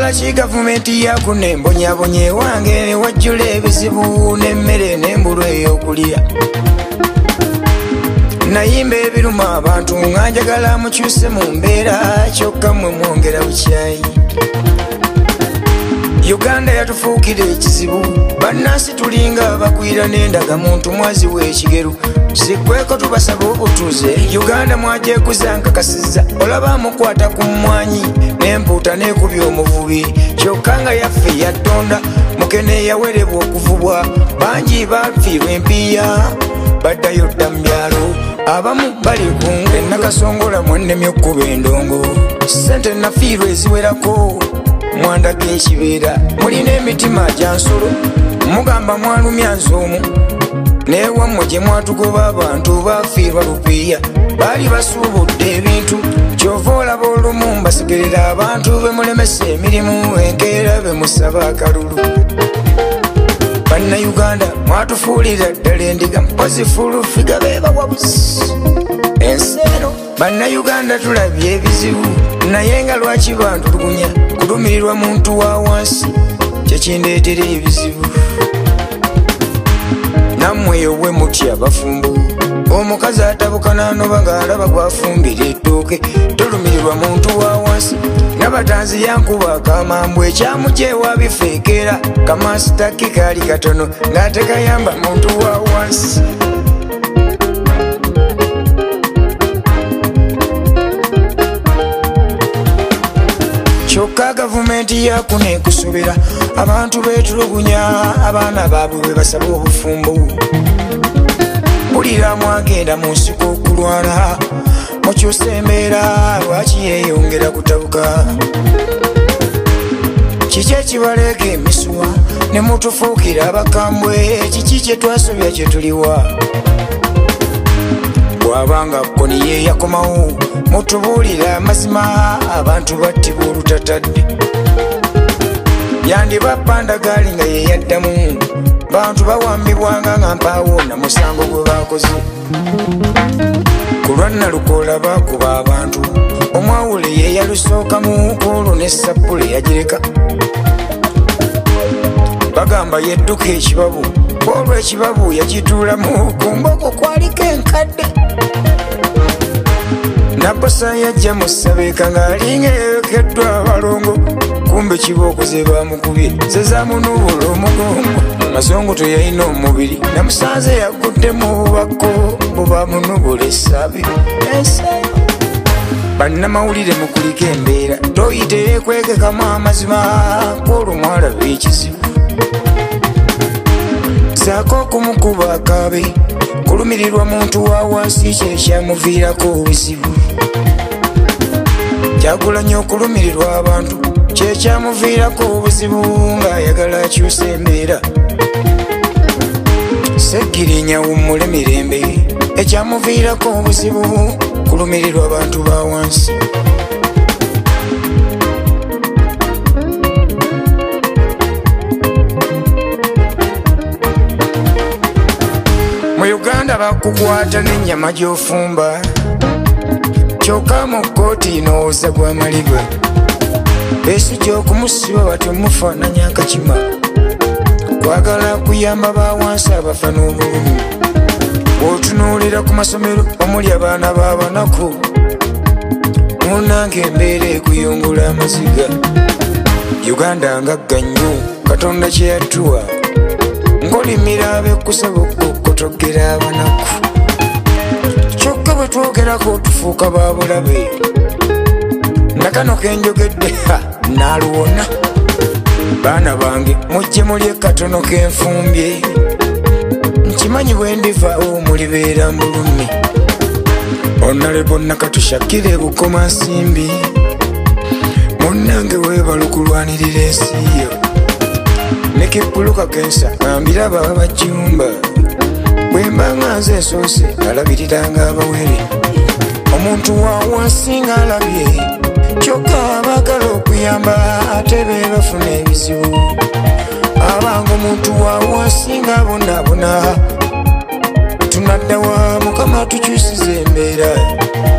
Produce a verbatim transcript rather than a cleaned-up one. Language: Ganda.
lwaki gavumenti yakunembonyabonye wange wajjula ebizibu n'emmere n'embulu ey'okulya nayimba ebiruma abantu nga njagala mukyuse mu mbeera kyokka mmwe mwongera bukyayi Uganda yatufuukira ekizibu bannansi tulinga bagwira n'endaga muntu mwazi w'ekigeru sikweko tubasaba obutuuze Uganda mwajeekuza nkakasiza olaba mukwata ku mmwanyi n'empuuta n'ekubya omuvubi kyokka nga yaffe yattonda mukene yawerebwa okuvubwa bangi bafiirwa empiya baddayo dda mu byalo abamu bali kunge nakasongola mwannemye okkuba endongo ssente nafiirwa eziwerako mwanda g'ekibeera mulina emitima gya nsolo mugamba mwalumya nz'omu n'ewammwe gye mwatugoba abantu bafiirwa lupiiya baali basuubudde ebintu kyova olaba olumu mbasegerera abantu be mulemesa emirimu enkeera be musaba akalulu bannayuganda mwatufuulira ddala endiga mpozi fulufiga beebawabuzi ensi eno bannayuganda tulabye ebizibu naye nga lwaki bantulugunya kulumirirwa muntu wa wansi kyekindeetera ebizibu nammwe yobwe mutya bafumbu omukazi atabukana noba ng'alaba gwafumbira ettooke tolumirirwa muntu wa wansi nabatanzi yankuba akamambwe ekyamu kyewabifeekera kamasitaki kaali katono ng'atekayamba muntu wa wansi kyokka gavumenti yakuneekusobera abantu beetulugunya abaana baabwe bwe basaba obufumbo bulira mwagenda mu nsiko okulwana mukyusa embeera lwaki yeeyongera kutabuka kiki ekibaleeka emisuwa ne mutufuukira abakambwe kiki kye twasobya kye tuliwa bw'abanga kkoni ye yakomawo mutubuulira amazima abantu battibwa olutatadde yandiba pandagaali nga ye yaddamu bantu bawambibwanga nga mpaawo na musango gwe baakoze ku lwannalukola baakuba abantu omwawule ye yalusookamu koolo n'essappule yagireka bagamba yedduka ekibabu olwo ekibabu yakituulamu ku mboko kwaliko enkadde nabosa yajja mu ssabeeka ng'alinga eyokeddwa abalongo kumbe kibookoze bamukubye zezamunubula omugongo mazongo teyalina omubiri namusanze yagudde mu bubako bubamunubula essabi ensayo bannamawulire mukulika embeera toyite ekwekekamu amazima kwolumwalaba ekizibu zaako okumukuba akabe kulumirirwa muntu wa wansi kyekyamuviirako obuzibu Kyagulanyi okulumirirwa abantu kyekyamuviirako obuzibu ng'ayagala akyusa embeera Seggirinya wummule mirembe ekyamuviirako obuzibu kulumirirwa abantu ba wansi mu Uganda bakukwata n'ennyama gy'ofumba kyokka mu kkooti n'owoza gwamalibwa esi gy'okumusiba batemufaananya akakima kwagala kuyamba ba wansi abafa n'obulumi bw'otunuulira ku masomero omuli abaana b'abanaku munnange embeera ekuyungula amaziga Uganda ngagga nnyo Katonda kye yatuwa ng'olimira ab'ekkusaba okukotogera abanaku kyokka bwe twogerako tufuuka babulabe nakano kenjogedde naaluwona baana bange mujje mulye katono kenfumbye nkimanyi bwe ndivaawo mulibeera mbulumi onnalebo nakatushakire bukoma nsimbi munnange weebala okulwanirira ensiyo nekepuluka kensa ambira baba bajjumba bwe mba nga nze ensoose alabiriranga abawere omuntu wa wansi ng'alabye kyokka abaagala okuyamba ate be bafuna ebizibu abanga omuntu wa wansi ng'abonabona tunaddawa mukama tukyusiza embeera